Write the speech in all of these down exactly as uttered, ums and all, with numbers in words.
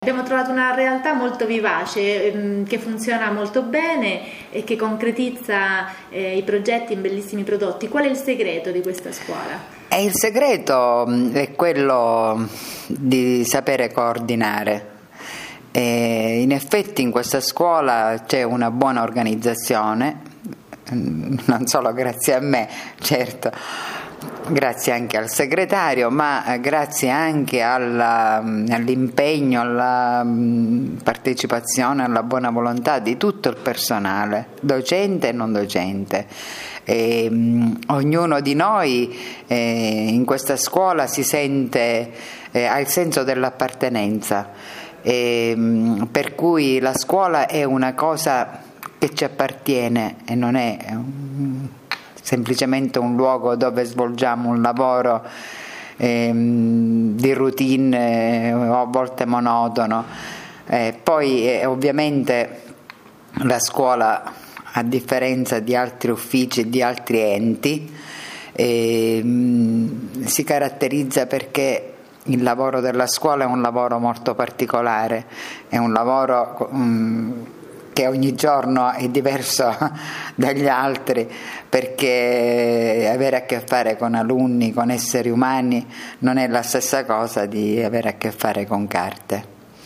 Abbiamo trovato una realtà molto vivace, ehm, che funziona molto bene e che concretizza eh, i progetti in bellissimi prodotti. Qual è il segreto di questa scuola? E il segreto è quello di sapere coordinare. E in effetti in questa scuola c'è una buona organizzazione, non solo grazie a me, certo, grazie anche al segretario, ma grazie anche alla, all'impegno, alla partecipazione, alla buona volontà di tutto il personale, docente e non docente. E, um, ognuno di noi eh, in questa scuola si sente, eh, ha il senso dell'appartenenza, e, um, per cui la scuola è una cosa che ci appartiene e non è um, semplicemente un luogo dove svolgiamo un lavoro ehm, di routine eh, o a volte monotono. Eh, poi eh, ovviamente la scuola, a differenza di altri uffici e di altri enti, ehm, si caratterizza perché il lavoro della scuola è un lavoro molto particolare, è un lavoro um, che ogni giorno è diverso dagli altri, perché avere a che fare con alunni, con esseri umani, non è la stessa cosa di avere a che fare con carte.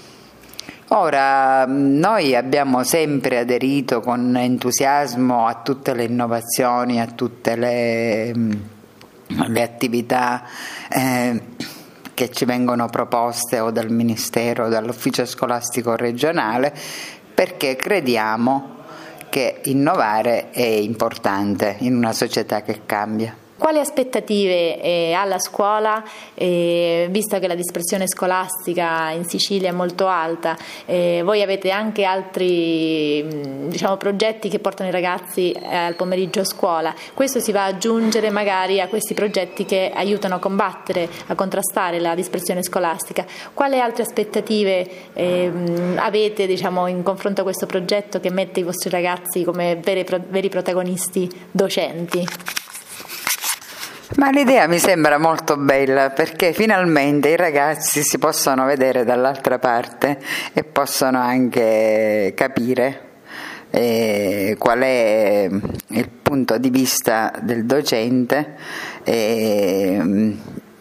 Ora, noi abbiamo sempre aderito con entusiasmo a tutte le innovazioni, a tutte le, le attività eh, che ci vengono proposte o dal Ministero o dall'Ufficio Scolastico Regionale, perché crediamo che innovare è importante in una società che cambia. Quali aspettative eh, ha la scuola, eh, visto che la dispersione scolastica in Sicilia è molto alta? Eh, voi avete anche altri diciamo, progetti che portano i ragazzi eh, al pomeriggio a scuola. Questo si va ad aggiungere magari a questi progetti che aiutano a combattere, a contrastare la dispersione scolastica. Quali altre aspettative eh, avete diciamo, in confronto a questo progetto che mette i vostri ragazzi come veri, veri protagonisti docenti? Ma l'idea mi sembra molto bella, perché finalmente i ragazzi si possono vedere dall'altra parte e possono anche capire eh, qual è il punto di vista del docente e,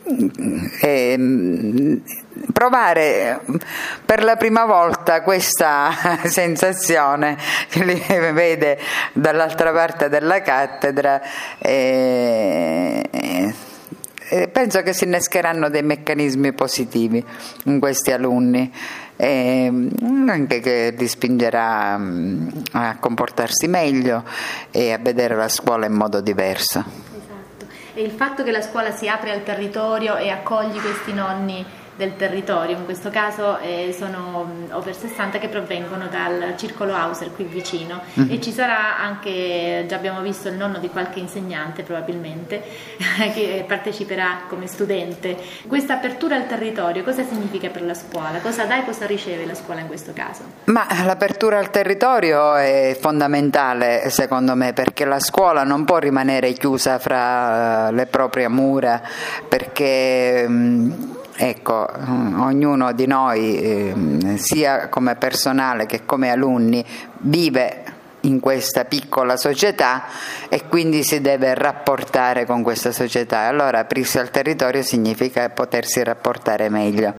e provare per la prima volta questa sensazione che li vede dall'altra parte della cattedra e, e penso che si innescheranno dei meccanismi positivi in questi alunni, e anche che li spingerà a comportarsi meglio e a vedere la scuola in modo diverso. Esatto. E il fatto che la scuola si apre al territorio e accoglie questi nonni del territorio, in questo caso eh, sono over sessanta che provengono dal circolo Hauser qui vicino, mm-hmm. e ci sarà anche, già abbiamo visto il nonno di qualche insegnante probabilmente che parteciperà come studente. Questa apertura al territorio cosa significa per la scuola? Cosa dà e cosa riceve la scuola in questo caso? Ma l'apertura al territorio è fondamentale secondo me, perché la scuola non può rimanere chiusa fra le proprie mura, perché mh, ecco, ognuno di noi, eh, sia come personale che come alunni, vive in questa piccola società e quindi si deve rapportare con questa società. Allora aprirsi al territorio significa potersi rapportare meglio.